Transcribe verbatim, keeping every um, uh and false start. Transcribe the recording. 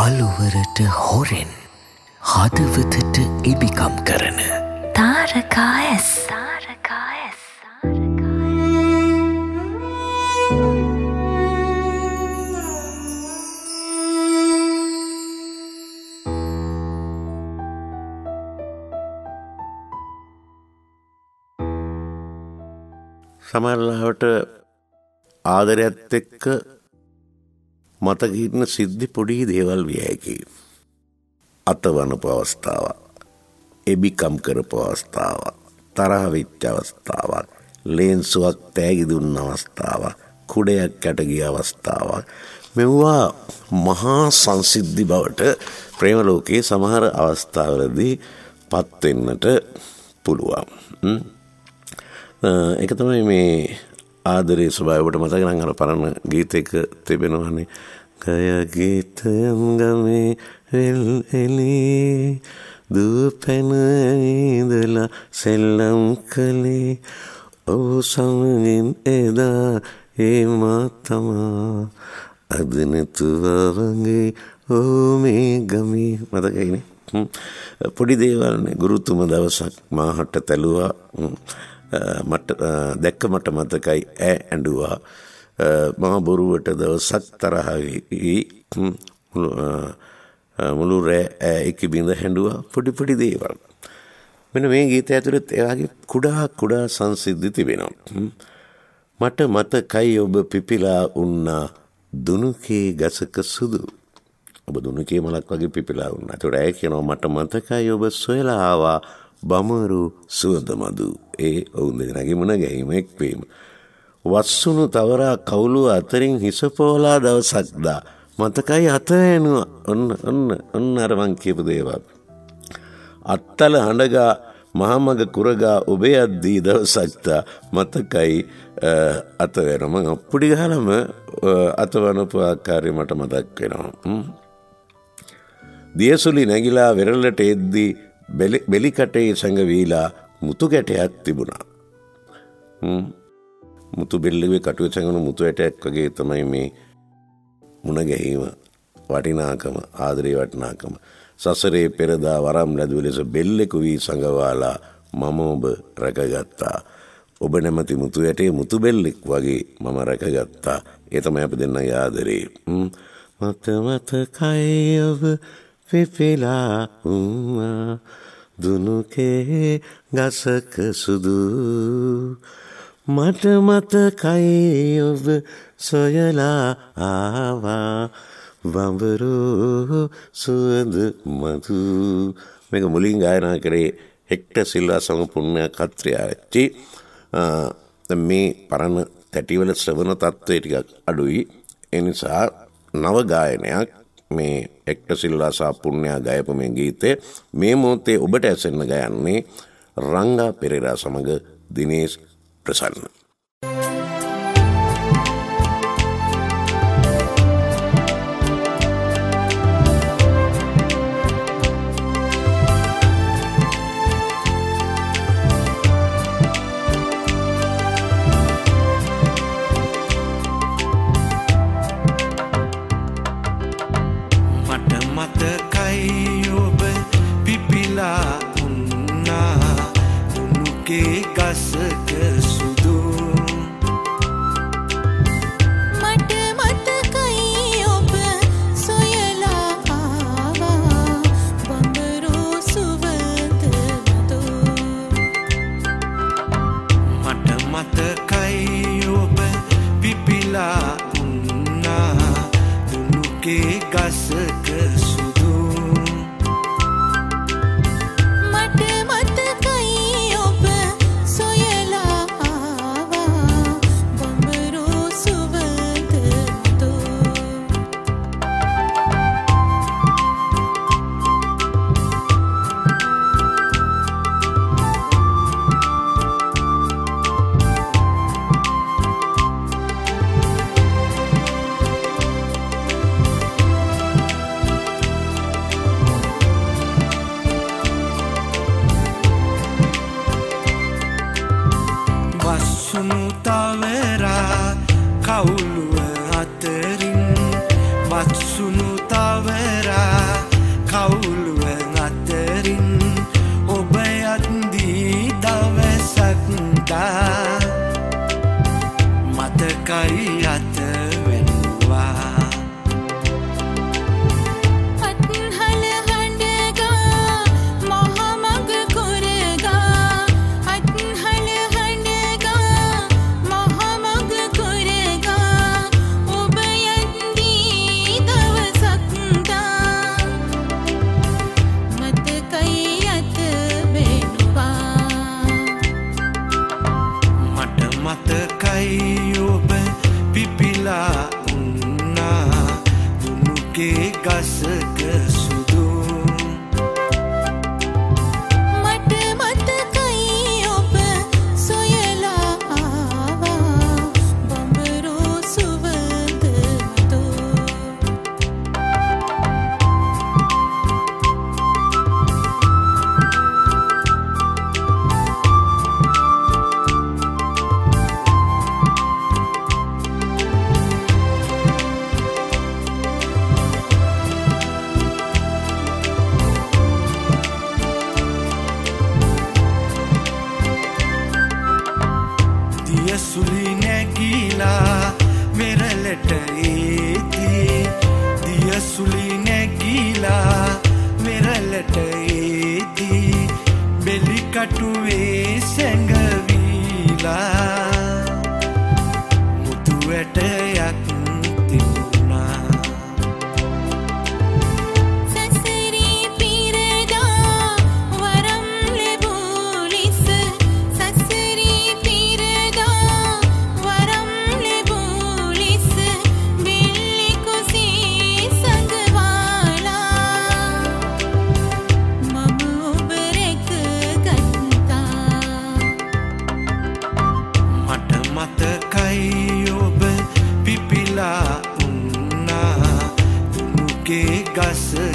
කළුවරට හොරෙන් හදවතට ඉබිකම් කරන තාරකායස් තාරකායස් සමහරවිට ආදරයත් එක්ක මතක හිටින සිද්ධි පොඩි දේවල් විය හැකියි. අතවනපු අවස්ථාවක්, එබිකම් කරපු අවස්ථාවක්, තරහ වෙච්ච අවස්ථාවක්, ලේන්සුවක් තෑගි දුන්න අවස්ථාවක්, කුඩයක් යට ගිය අවස්ථාවක්. මෙවුවා මහා සංසිද්ධි බවට ප්‍රේම ලෝකයේ සමහර අවස්ථාවලදී පත් වෙන්නට පුළුවන්. ඒක තමයි මේ ආදරේ ස්වභාවයට මතක නම් අර පරණ ගීතයක තිබෙනවානේ. කය ගීතයන් ගමේ වෙල් එලි දුපෙන ඉඳලා සෙල්ලම් කලේ ඔව් සමගින් එදා ඒ මාතමා අද නැතුව වගේ ඕ මේ ගමේ මතකයිනේ. පොඩි දේවල්නේ. ගුරුතුම දවසක් මාහට තැලුවා. මට දැක්ක මට මතකයි ඈ ඇඬුවා. මහ බොරුවට දවසක් තරහ වී මුළු රෑ එක බිඳ හැඬුවා. පොඩි පොඩි දේවල්. මෙන්න මේ ගීතය ඇතුළේ ඒ වගේ කුඩා කුඩා සංසිද්ධි තිබෙනවා. මට මතකයි ඔබ පිපිලා උන්නා දුනුකේ ගසක සුදු. ඔබ දුනුකේ මලක් වගේ පිපිලා උන්නා. ඒතකොට ඇය කියනවා මට මතකයි ඔබ සොයලා ආවා බමරු සුවඳ මදු. ඒ ඔවුන් දෙනාගේ මුණ ගැහිම එක්වීම. වස්සුණු තවරා කවුළු අතරින් හිස පොවලා දවසක් දා මතකයි අත ඇනුවා. ඔන්න ඔන්න ඔන්න අර මං කියපු දේවල්. අත්තල හඬගා මහමග කුරගා ඔබේ අද්දී දවසක් දා මතකයි අත වෙන. මං අප්පුඩි ගහලම අත වනපු ආකාරය මට මතක් වෙනවා. දියසුලි නැගිලා වෙරළට එද්දී බෙලි කටේ සැඟවීලා මුතු ගැටයක් තිබුණා. මුතු බෙල්ලුවේ කටුවේ සැඟවුණු මුතු ඇටයක් වගේ තමයි මේ මුණ ගැහිම වටිනාකම, ආදරේ වටිනාකම. සසරේ පෙරදා වරම් ලැබුව ලෙස බෙල්ලෙකු වී සඟවාලා මම ඔබ රැකගත්තා. ඔබ නැමැති මුතු ඇටේ මුතු බෙල්ලෙක් වගේ මම රැකගත්තා. ඒ තමයි අපි දෙන්නගේ ආදරේ. මත මතකයි ඔබ පිපිලා උන්නා දුනුකේ ගසක සුදු. මට මතකයි ඔබ සොයලා ආවා බඹරු සුවඳ මදු. මේක මුලින් ගායනා කරේ හෙක්ටර් සිල්වා සමග පුණ්‍ය කත්‍රියාච්චි. මේ පරණ තැටිවල ශ්‍රවණ තත්ත්වය ටිකක් අඩුයි. ඒ නිසා නව ගායනයක් මේ හෙක්ටර් සිල්වා සහ පුණ්‍යා ගයපු මේ ගීතේ මේ මොහොතේ ඔබට ඇසෙන්න ගයන්නේ රංගා පෙරේරා සමග දිනේෂ් ප්‍රසන්න. මත්සුණු තවරා කවුළුව අතරින් ඔබ යත්දී දවසක්දා මතකයි අත වෙනවා ගසක සුදු මට මතකයි ඔබ සොයලා ආවා බඹරෝ සුවඳ මතෝ සුලි නැගීලා වෙරළට ඒදී දිය සුලි නැගීලා වෙරළට ඒදී බෙලි කටුවේ සැඟවීලා මුතු ඇටයක් තිබුණා ගසක